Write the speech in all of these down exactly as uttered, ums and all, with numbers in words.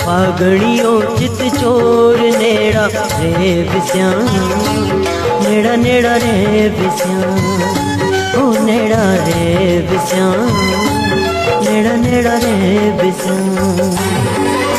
पागड़ियों चित चोर नेड़ा रे बिस्या, नेड़ा नेड़ा रे बिस्या, ओ नेड़ा रे बिस्या, नेड़ा नेड़ा रे बिस्या।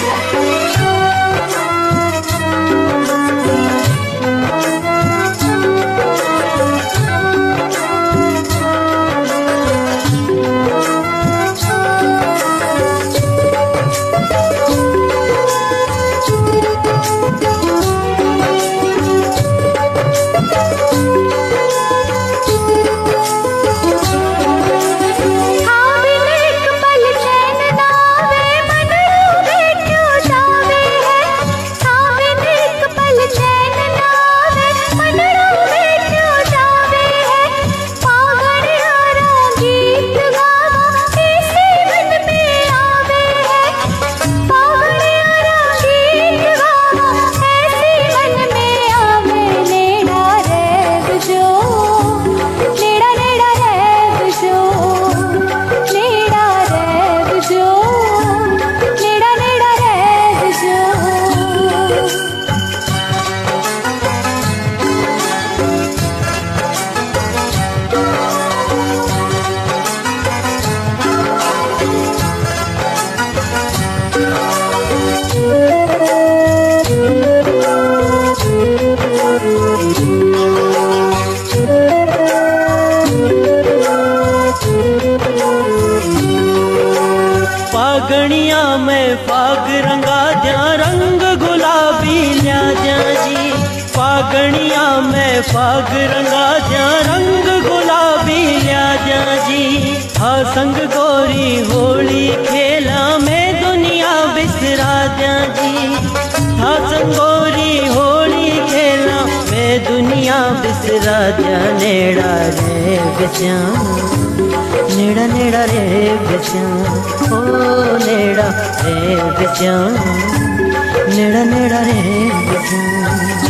फागणिया में फाग रंगा द्या रंग गुलाबी ल्या द्या जी, फागणिया में फाग रंगा द्या रंग गुलाबी ल्या द्या जी। हा संग गोरी होली खेला में दुनिया बिसरा द्या जी, हा संग गोरी होली खेला में दुनिया बिसरा द्या। नेड़ा रे बिस्या, नेड़ा नेड़ा रे बिस्या, ओ नेड़ा रे बिस्या, नेड़ा नेड़ा रे बिस्या।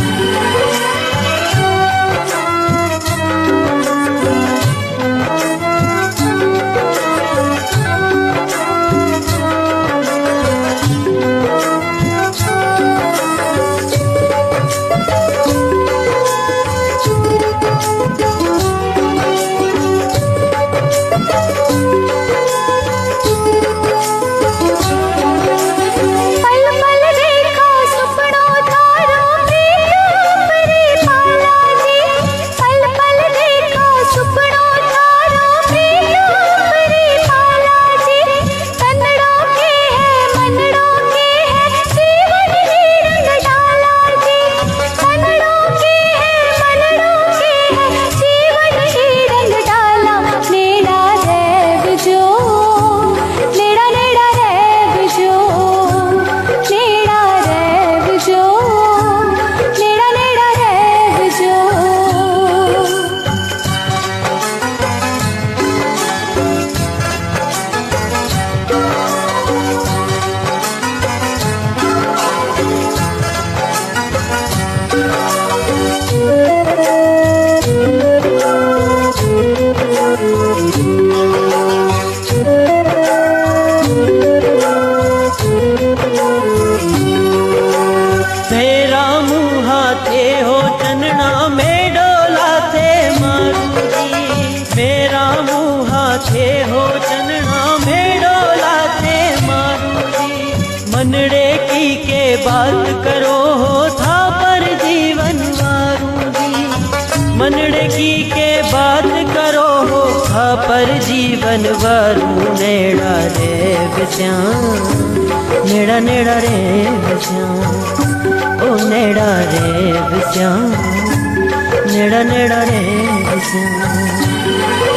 मनड़े की के बात करो हो था पर जीवन वारूंगी, मनड़े की के बात करो हो था पर जीवन वारू। नेड़ा रे बिस्या, नेड़ा नेड़ा रे बिस्या, ओ नेड़ा रे बिस्या, नेड़ा नेड़ा रे बिस्या।